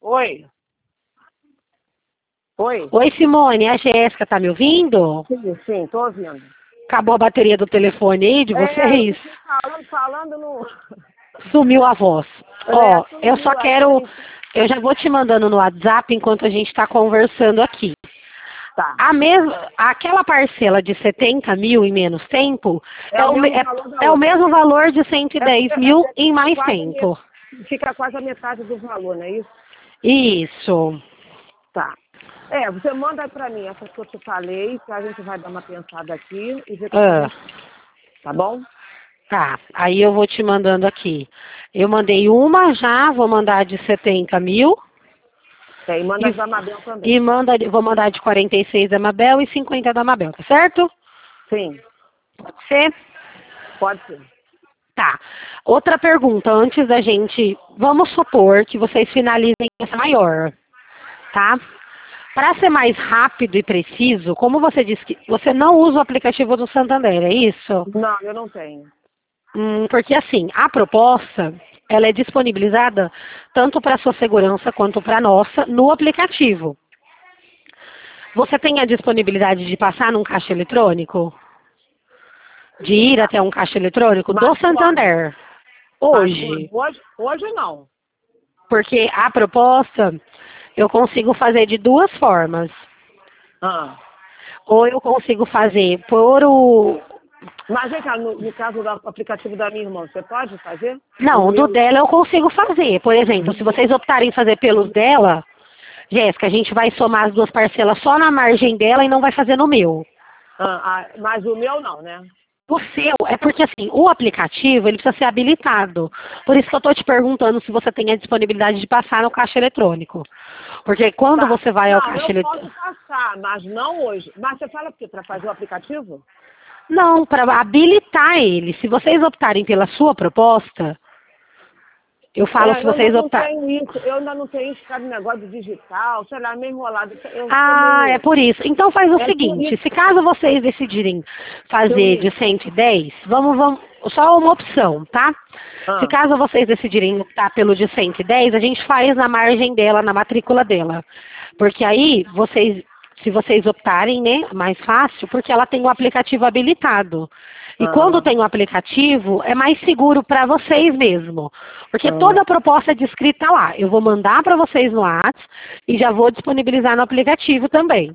Oi. Oi. Oi, Simone, a Jéssica, tá me ouvindo? Sim, tô ouvindo. Acabou a bateria do telefone aí de vocês? Falando no... Sumiu a voz. Ó, sumiu, eu só quero... Eu já vou te mandando no WhatsApp enquanto a gente tá conversando aqui. Tá. Aquela parcela de 70 mil em menos tempo É o mesmo valor de 110 mil em mais tempo. Fica quase a metade do valor, não é isso? Isso. Tá. Você manda pra mim essa que eu te falei, que a gente vai dar uma pensada aqui e ver como tá bom? Tá, aí eu vou te mandando aqui. Eu mandei uma já, vou mandar de 70 mil. E manda da Mabel também. Vou mandar de 46 da Mabel e 50 da Mabel, tá certo? Sim. Pode ser? Pode ser. Tá. Outra pergunta, antes da gente... Vamos supor que vocês finalizem essa maior, tá? Para ser mais rápido e preciso, como você disse que você não usa o aplicativo do Santander, é isso? Não, eu não tenho. Porque assim, a proposta, ela é disponibilizada tanto para a sua segurança quanto para a nossa no aplicativo. Você tem a disponibilidade de passar num caixa eletrônico? De ir até um caixa eletrônico do Santander? Hoje. Hoje não. Porque a proposta, eu consigo fazer de duas formas. Ou eu consigo fazer por o... Mas vem cá, no caso do aplicativo da minha irmã, você pode fazer? Não, do dela eu consigo fazer. Por exemplo, se vocês optarem em fazer pelos dela, Jéssica, a gente vai somar as duas parcelas só na margem dela e não vai fazer no meu. Mas o meu não, né? O seu, é porque assim, o aplicativo, ele precisa ser habilitado. Por isso que eu estou te perguntando se você tem a disponibilidade de passar no caixa eletrônico. Porque quando você vai ao caixa eletrônico... Eu posso passar, mas não hoje. Mas você fala o quê? Para fazer o aplicativo? Não, para habilitar ele. Se vocês optarem pela sua proposta, eu falo se vocês optarem... Eu ainda não tenho isso, cada negócio digital, sei lá, meio enrolado. É por isso. Então faz o seguinte, se caso vocês decidirem fazer de 110, vamos, só uma opção, tá? Se caso vocês decidirem optar pelo de 110, a gente faz na margem dela, na matrícula dela. Porque aí, se vocês optarem, né, mais fácil, porque ela tem o aplicativo habilitado. E quando tem o aplicativo, é mais seguro para vocês mesmo. Porque toda a proposta é descrita lá. Eu vou mandar para vocês no WhatsApp e já vou disponibilizar no aplicativo também.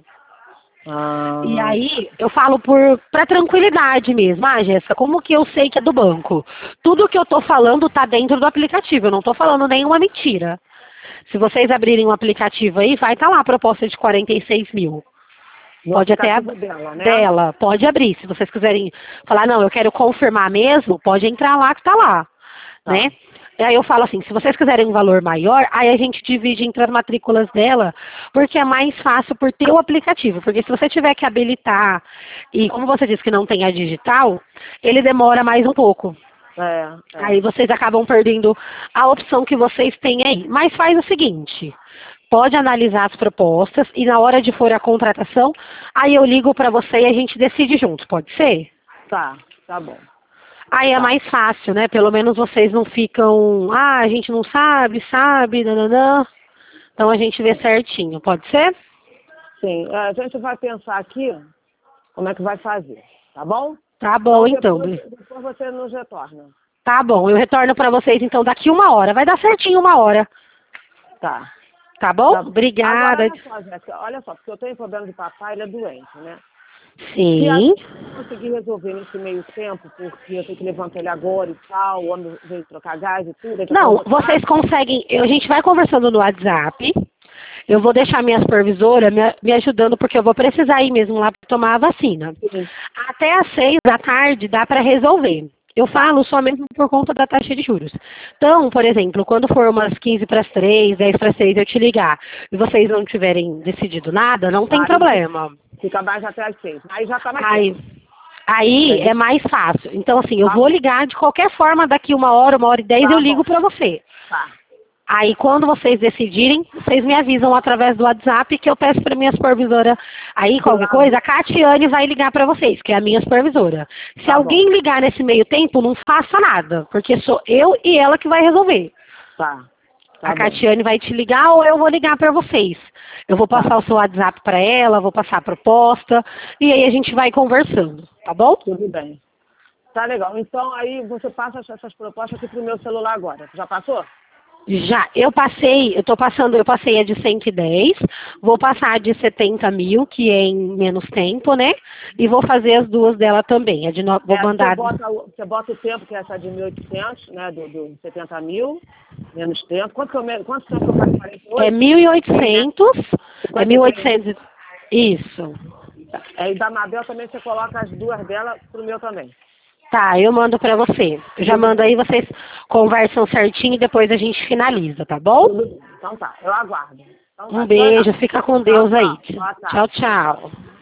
E aí, eu falo para tranquilidade mesmo. Jéssica, como que eu sei que é do banco? Tudo que eu tô falando tá dentro do aplicativo. Eu não tô falando nenhuma mentira. Se vocês abrirem um aplicativo aí, vai estar lá a proposta de 46 mil. Pode até dela, pode abrir. Se vocês quiserem falar, não, eu quero confirmar mesmo, pode entrar lá que tá lá, né? E aí eu falo assim, se vocês quiserem um valor maior, aí a gente divide entre as matrículas dela, porque é mais fácil por ter o aplicativo. Porque se você tiver que habilitar, e como você disse que não tem a digital, ele demora mais um pouco. Aí vocês acabam perdendo a opção que vocês têm aí. Mas faz o seguinte... Pode analisar as propostas e na hora de for a contratação, aí eu ligo para você e a gente decide junto, pode ser? Tá bom. Aí é mais fácil, né? Pelo menos vocês não ficam, a gente não sabe, nananã. Então a gente vê certinho, pode ser? Sim, a gente vai pensar aqui como é que vai fazer, tá bom? Tá bom, então. Depois você nos retorna. Tá bom, eu retorno para vocês então daqui 1 hora, vai dar certinho 1 hora. Tá bom? Obrigada. Agora, olha só, porque eu tenho problema de papai, ele é doente, né? Sim. Se a gente conseguir resolver nesse meio tempo, porque eu tenho que levantar ele agora e tal, o homem veio trocar gás e tudo. Não, vocês conseguem, a gente vai conversando no WhatsApp, eu vou deixar minha supervisora me ajudando, porque eu vou precisar ir mesmo lá para tomar a vacina. Sim. Até às 6 da tarde dá para resolver. Eu falo só mesmo por conta da taxa de juros. Então, por exemplo, quando for umas 15 para as 3, 10 para as 6, eu te ligar e vocês não tiverem decidido nada, não tem problema. Fica mais até às 6. Aí já tá mais Aí é mais fácil. Então, assim, eu vou ligar de qualquer forma daqui 1 hora, 1h10, eu ligo para você. Aí, quando vocês decidirem, vocês me avisam através do WhatsApp que eu peço para minha supervisora. Aí, qualquer coisa, a Catiane vai ligar para vocês, que é a minha supervisora. Se alguém ligar nesse meio tempo, não faça nada, porque sou eu e ela que vai resolver. A Catiane vai te ligar ou eu vou ligar para vocês. Eu vou passar o seu WhatsApp para ela, vou passar a proposta e aí a gente vai conversando, tá bom? Tudo bem. Tá legal. Então aí você passa essas propostas aqui pro meu celular agora. Já passou? Já, eu passei a de 110, vou passar a de 70 mil, que é em menos tempo, né? E vou fazer as duas dela também. Vou mandar. Você bota o tempo, que é essa de 1.800, né? Do 70 mil, menos tempo. Quanto tempo eu pago? 48? É 1.800, é 1.800, isso. E da Mabel também você coloca as duas dela pro meu também. Tá, eu mando pra você. Eu já mando aí, vocês conversam certinho e depois a gente finaliza, tá bom? Então tá, eu aguardo. Então, Um beijo, fica com Deus aí. Tchau, tchau.